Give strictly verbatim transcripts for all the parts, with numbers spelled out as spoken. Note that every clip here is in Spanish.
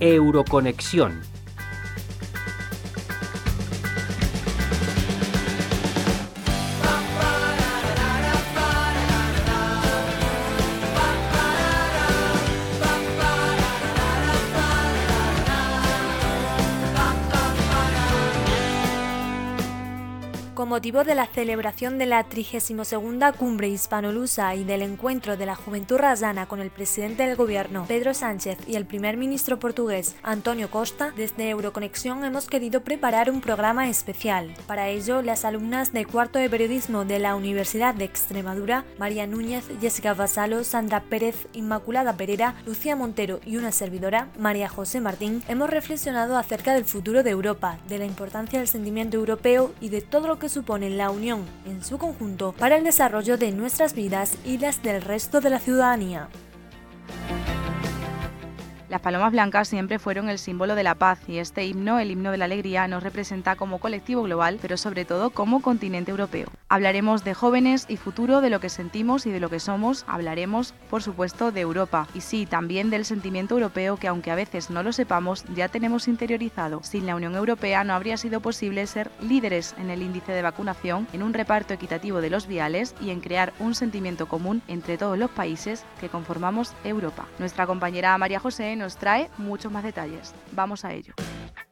Euroconexión. Con motivo de la celebración de la trigésima segunda Cumbre Hispano-Lusa y del encuentro de la Juventud Rayana con el presidente del gobierno, Pedro Sánchez, y el primer ministro portugués, António Costa, desde Euroconexión hemos querido preparar un programa especial. Para ello, las alumnas de cuarto de periodismo de la Universidad de Extremadura, María Núñez, Jessica Vasalo, Sandra Pérez, Inmaculada Pereira, Lucía Montero y una servidora, María José Martín, hemos reflexionado acerca del futuro de Europa, de la importancia del sentimiento europeo y de todo lo que supone la Unión en su conjunto para el desarrollo de nuestras vidas y las del resto de la ciudadanía. Las palomas blancas siempre fueron el símbolo de la paz y este himno, el himno de la alegría, nos representa como colectivo global, pero sobre todo como continente europeo. Hablaremos de jóvenes y futuro, de lo que sentimos y de lo que somos. Hablaremos, por supuesto, de Europa y sí, también del sentimiento europeo que, aunque a veces no lo sepamos, ya tenemos interiorizado. Sin la Unión Europea no habría sido posible ser líderes en el índice de vacunación, en un reparto equitativo de los viales y en crear un sentimiento común entre todos los países que conformamos Europa. Nuestra compañera María José nos trae muchos más detalles. Vamos a ello.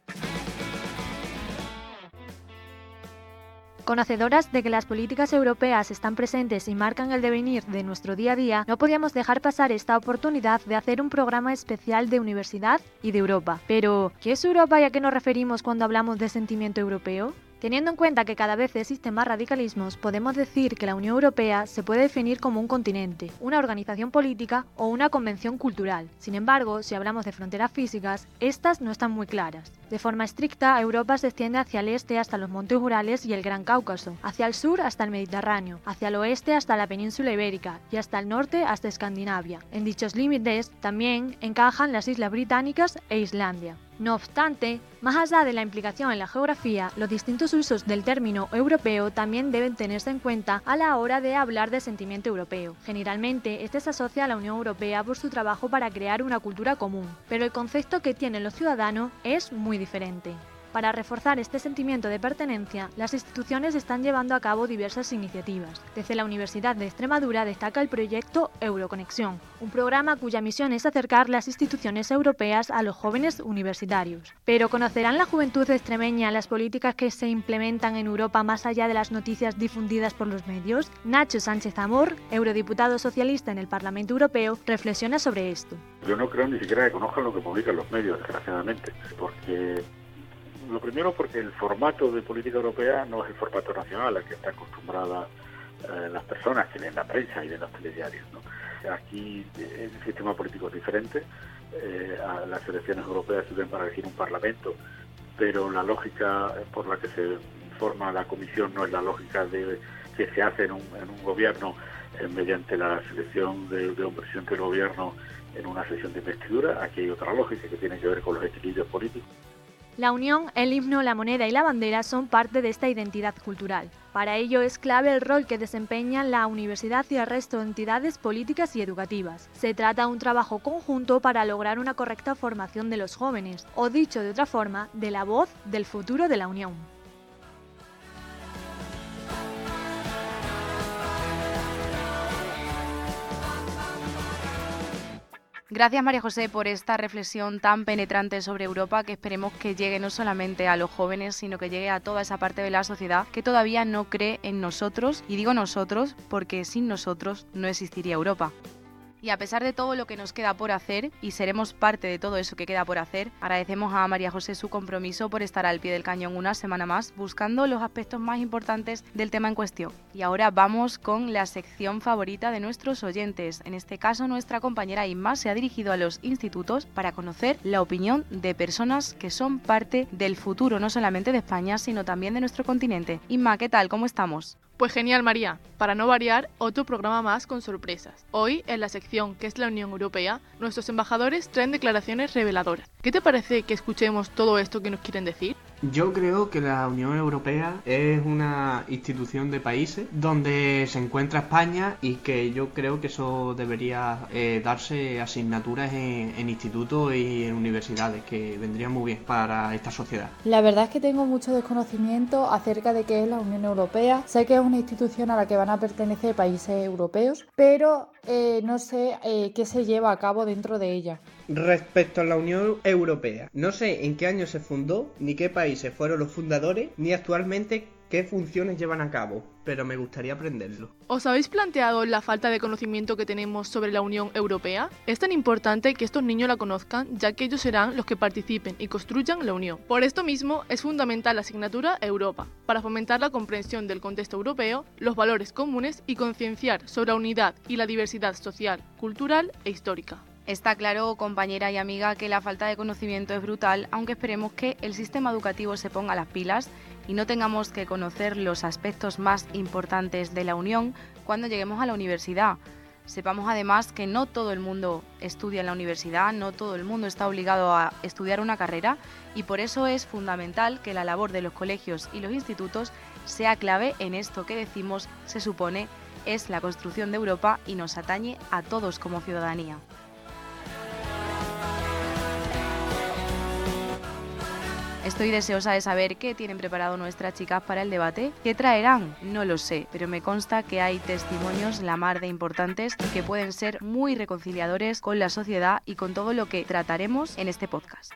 Conocedoras de que las políticas europeas están presentes y marcan el devenir de nuestro día a día, no podíamos dejar pasar esta oportunidad de hacer un programa especial de universidad y de Europa. Pero, ¿qué es Europa y a qué nos referimos cuando hablamos de sentimiento europeo? Teniendo en cuenta que cada vez existen más radicalismos, podemos decir que la Unión Europea se puede definir como un continente, una organización política o una convención cultural. Sin embargo, si hablamos de fronteras físicas, estas no están muy claras. De forma estricta, Europa se extiende hacia el este hasta los Montes Urales y el Gran Cáucaso, hacia el sur hasta el Mediterráneo, hacia el oeste hasta la península ibérica y hasta el norte hasta Escandinavia. En dichos límites también encajan las Islas Británicas e Islandia. No obstante, más allá de la implicación en la geografía, los distintos usos del término europeo también deben tenerse en cuenta a la hora de hablar de sentimiento europeo. Generalmente, este se asocia a la Unión Europea por su trabajo para crear una cultura común, pero el concepto que tienen los ciudadanos es muy diferente. Para reforzar este sentimiento de pertenencia, las instituciones están llevando a cabo diversas iniciativas. Desde la Universidad de Extremadura destaca el proyecto Euroconexión, un programa cuya misión es acercar las instituciones europeas a los jóvenes universitarios. Pero ¿conocerán la juventud extremeña las políticas que se implementan en Europa más allá de las noticias difundidas por los medios? Nacho Sánchez Amor, eurodiputado socialista en el Parlamento Europeo, reflexiona sobre esto. Yo no creo ni siquiera que conozcan lo que publican los medios, desgraciadamente, porque... Lo primero porque el formato de política europea no es el formato nacional al que están acostumbradas eh, las personas que leen la prensa y leen los telediarios, ¿no? Aquí eh, el sistema político es diferente, eh, a las elecciones europeas sirven para elegir un parlamento, pero la lógica por la que se forma la comisión no es la lógica de que se hace en un, en un gobierno eh, mediante la selección de, de un presidente del gobierno en una sesión de investidura. Aquí hay otra lógica que tiene que ver con los equilibrios políticos. La unión, el himno, la moneda y la bandera son parte de esta identidad cultural. Para ello es clave el rol que desempeñan la universidad y el resto de entidades políticas y educativas. Se trata de un trabajo conjunto para lograr una correcta formación de los jóvenes, o dicho de otra forma, de la voz del futuro de la Unión. Gracias, María José, por esta reflexión tan penetrante sobre Europa que esperemos que llegue no solamente a los jóvenes, sino que llegue a toda esa parte de la sociedad que todavía no cree en nosotros, y digo nosotros porque sin nosotros no existiría Europa. Y a pesar de todo lo que nos queda por hacer, y seremos parte de todo eso que queda por hacer, agradecemos a María José su compromiso por estar al pie del cañón una semana más, buscando los aspectos más importantes del tema en cuestión. Y ahora vamos con la sección favorita de nuestros oyentes. En este caso, nuestra compañera Inma se ha dirigido a los institutos para conocer la opinión de personas que son parte del futuro, no solamente de España, sino también de nuestro continente. Inma, ¿qué tal? ¿Cómo estamos? Pues genial, María. Para no variar, otro programa más con sorpresas. Hoy, en la sección que es la Unión Europea, nuestros embajadores traen declaraciones reveladoras. ¿Qué te parece que escuchemos todo esto que nos quieren decir? Yo creo que la Unión Europea es una institución de países donde se encuentra España y que yo creo que eso debería eh, darse asignaturas en, en institutos y en universidades, que vendrían muy bien para esta sociedad. La verdad es que tengo mucho desconocimiento acerca de qué es la Unión Europea. Sé que es una institución a la que van a pertenecer países europeos, pero eh, no sé eh, qué se lleva a cabo dentro de ella. Respecto a la Unión Europea, no sé en qué año se fundó, ni qué países fueron los fundadores, ni actualmente qué funciones llevan a cabo, pero me gustaría aprenderlo. ¿Os habéis planteado la falta de conocimiento que tenemos sobre la Unión Europea? Es tan importante que estos niños la conozcan, ya que ellos serán los que participen y construyan la Unión. Por esto mismo, es fundamental la asignatura Europa, para fomentar la comprensión del contexto europeo, los valores comunes y concienciar sobre la unidad y la diversidad social, cultural e histórica. Está claro, compañera y amiga, que la falta de conocimiento es brutal, aunque esperemos que el sistema educativo se ponga las pilas y no tengamos que conocer los aspectos más importantes de la Unión cuando lleguemos a la universidad. Sepamos además que no todo el mundo estudia en la universidad, no todo el mundo está obligado a estudiar una carrera y por eso es fundamental que la labor de los colegios y los institutos sea clave en esto que decimos, se supone, es la construcción de Europa y nos atañe a todos como ciudadanía. Estoy deseosa de saber qué tienen preparado nuestras chicas para el debate. ¿Qué traerán? No lo sé, pero me consta que hay testimonios la mar de importantes y que pueden ser muy reconciliadores con la sociedad y con todo lo que trataremos en este podcast.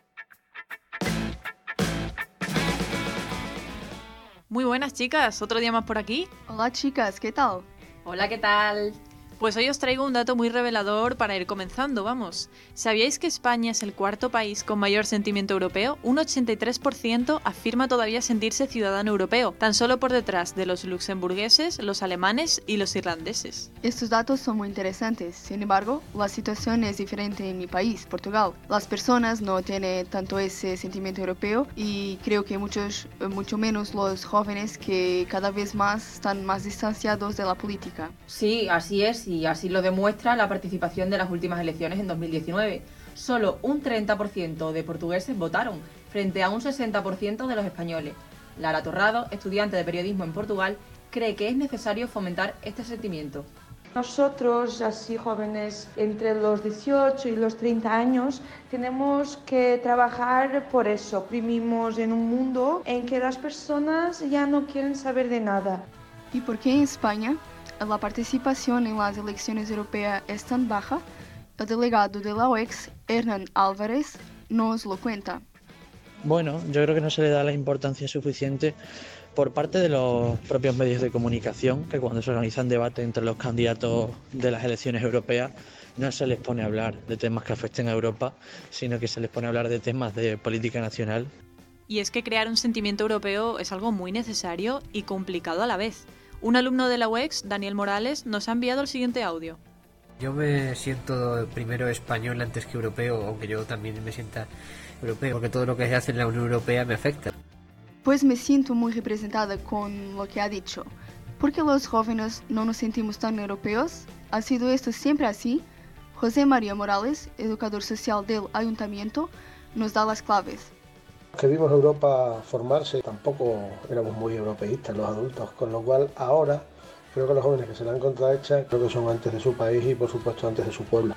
Muy buenas, chicas, otro día más por aquí. Hola chicas, ¿qué tal? Hola, ¿qué tal? Pues hoy os traigo un dato muy revelador para ir comenzando, vamos. ¿Sabíais que España es el cuarto país con mayor sentimiento europeo? Un ochenta y tres por ciento afirma todavía sentirse ciudadano europeo, tan solo por detrás de los luxemburgueses, los alemanes y los irlandeses. Estos datos son muy interesantes, sin embargo, la situación es diferente en mi país, Portugal. Las personas no tienen tanto ese sentimiento europeo y creo que muchos, mucho menos los jóvenes que cada vez más están más distanciados de la política. Sí, así es. Y así lo demuestra la participación de las últimas elecciones en dos mil diecinueve. Solo un treinta por ciento de portugueses votaron, frente a un sesenta por ciento de los españoles. Lara Torrado, estudiante de periodismo en Portugal, cree que es necesario fomentar este sentimiento. Nosotros, así jóvenes entre los dieciocho y los treinta años, tenemos que trabajar por eso. Vivimos en un mundo en que las personas ya no quieren saber de nada. ¿Y por qué en España la participación en las elecciones europeas es tan baja? El delegado de la O E X, Hernán Álvarez, nos lo cuenta. Bueno, yo creo que no se le da la importancia suficiente por parte de los propios medios de comunicación, que cuando se organizan debates entre los candidatos de las elecciones europeas no se les pone a hablar de temas que afecten a Europa, sino que se les pone a hablar de temas de política nacional. Y es que crear un sentimiento europeo es algo muy necesario y complicado a la vez. Un alumno de la U E X, Daniel Morales, nos ha enviado el siguiente audio. Yo me siento primero español antes que europeo, aunque yo también me sienta europeo, porque todo lo que se hace en la Unión Europea me afecta. Pues me siento muy representada con lo que ha dicho. ¿Por qué los jóvenes no nos sentimos tan europeos? ¿Ha sido esto siempre así? José María Morales, educador social del Ayuntamiento, nos da las claves. Que vimos Europa formarse, tampoco éramos muy europeístas los adultos, con lo cual ahora creo que los jóvenes que se la han contrahecha, creo que son antes de su país y por supuesto antes de su pueblo.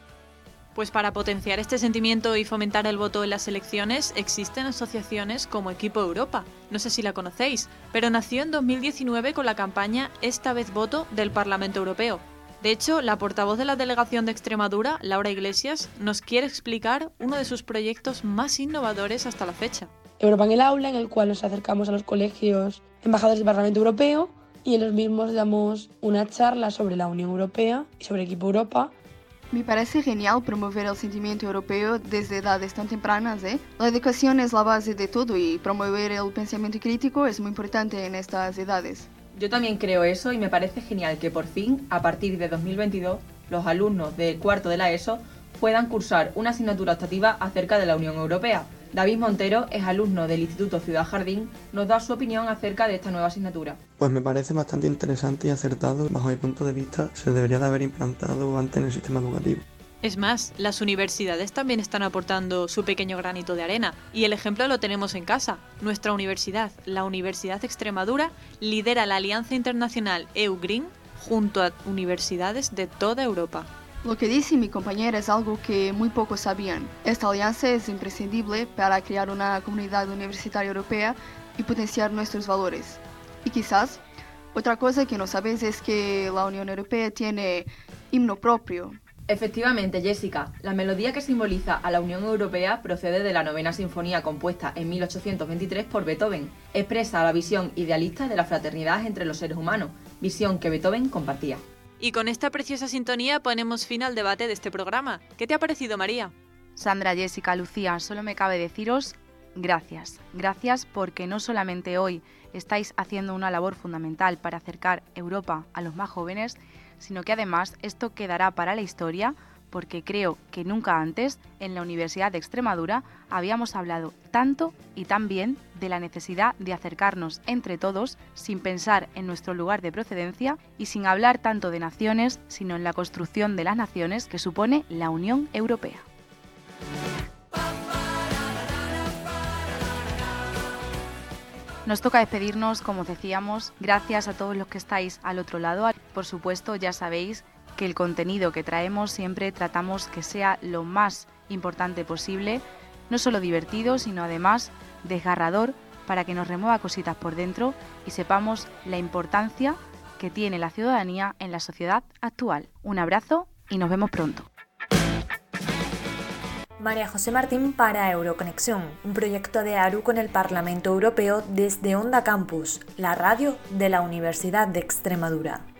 Pues para potenciar este sentimiento y fomentar el voto en las elecciones existen asociaciones como Equipo Europa. No sé si la conocéis, pero nació en dos mil diecinueve con la campaña Esta vez voto del Parlamento Europeo. De hecho, la portavoz de la delegación de Extremadura, Laura Iglesias, nos quiere explicar uno de sus proyectos más innovadores hasta la fecha. Europa en el aula, en el cual nos acercamos a los colegios embajadores del Parlamento Europeo y en los mismos damos una charla sobre la Unión Europea y sobre Equipo Europa. Me parece genial promover el sentimiento europeo desde edades tan tempranas, ¿eh? La educación es la base de todo y promover el pensamiento crítico es muy importante en estas edades. Yo también creo eso y me parece genial que por fin, a partir de dos mil veintidós, los alumnos del cuarto de la ESO puedan cursar una asignatura optativa acerca de la Unión Europea. David Montero es alumno del Instituto Ciudad Jardín, nos da su opinión acerca de esta nueva asignatura. Pues me parece bastante interesante y acertado. Bajo mi punto de vista, se debería de haber implantado antes en el sistema educativo. Es más, las universidades también están aportando su pequeño granito de arena, y el ejemplo lo tenemos en casa. Nuestra universidad, la Universidad de Extremadura, lidera la alianza internacional E U Green junto a universidades de toda Europa. Lo que dice mi compañera es algo que muy pocos sabían. Esta alianza es imprescindible para crear una comunidad universitaria europea y potenciar nuestros valores. Y quizás, otra cosa que no sabes es que la Unión Europea tiene himno propio. Efectivamente, Jessica, la melodía que simboliza a la Unión Europea procede de la novena sinfonía compuesta en mil ochocientos veintitrés por Beethoven. Expresa la visión idealista de la fraternidad entre los seres humanos, visión que Beethoven compartía. Y con esta preciosa sintonía ponemos fin al debate de este programa. ¿Qué te ha parecido, María? Sandra, Jessica, Lucía, solo me cabe deciros gracias. Gracias porque no solamente hoy estáis haciendo una labor fundamental para acercar Europa a los más jóvenes, sino que además esto quedará para la historia porque creo que nunca antes en la Universidad de Extremadura habíamos hablado tanto y tan bien de la necesidad de acercarnos entre todos sin pensar en nuestro lugar de procedencia y sin hablar tanto de naciones, sino en la construcción de las naciones que supone la Unión Europea. Nos toca despedirnos, como decíamos, gracias a todos los que estáis al otro lado. Por supuesto, ya sabéis que el contenido que traemos siempre tratamos que sea lo más importante posible, no solo divertido, sino además desgarrador para que nos remueva cositas por dentro y sepamos la importancia que tiene la ciudadanía en la sociedad actual. Un abrazo y nos vemos pronto. María José Martín para Euroconexión, un proyecto de ARU con el Parlamento Europeo desde Onda Campus, la radio de la Universidad de Extremadura.